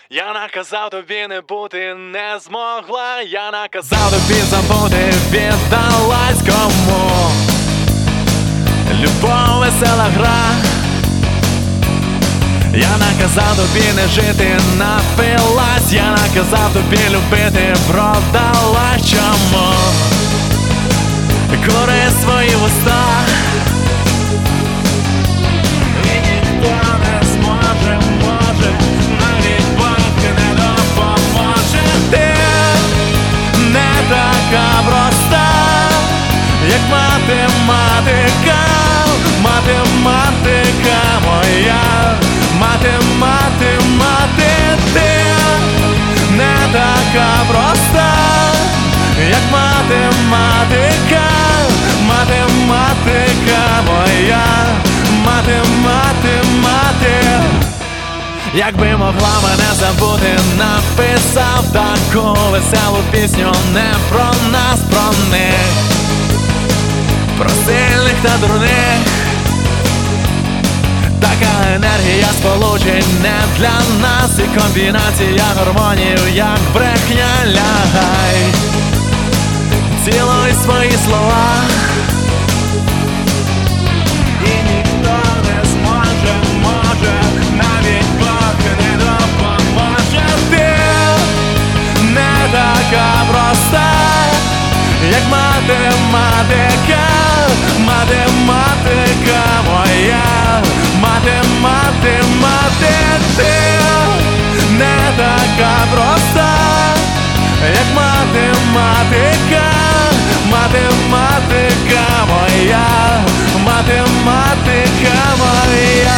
Я наказав тобі не бути, не змогла. Я наказав тобі забути, віддалась кому. Любов, весела гра. Я наказав тобі не жити, напилась. Я наказав тобі любити, продалась. Чому? Кури свої вуста. І ніхто не зможе, навіть Бог не допоможе. Ти не така проста, як математика. Математика моя, ти не така проста, як математика. Математика моя, Якби могла мене забути, написав таку веселу пісню. Не про нас, про них, про сильних та дурних. Така енергія сполучень не для нас. І комбінація гормонів, як брехня. Лягай, цілуй свої слова. І ніхто не зможе, навіть Бог не допоможе. Ти не така проста, як математика. Математика моя, ти не така проста, як математика. Математика моя, математика моя.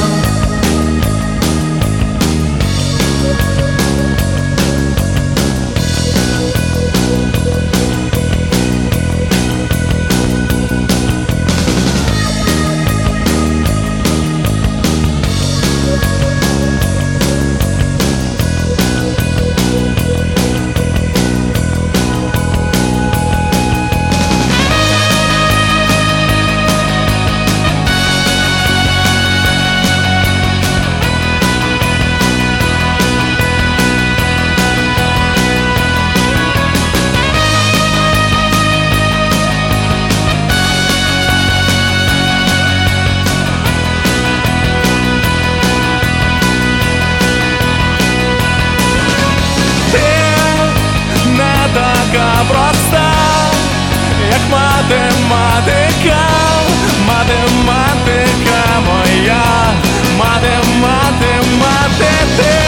Така проста, як математика. Математика моя, ти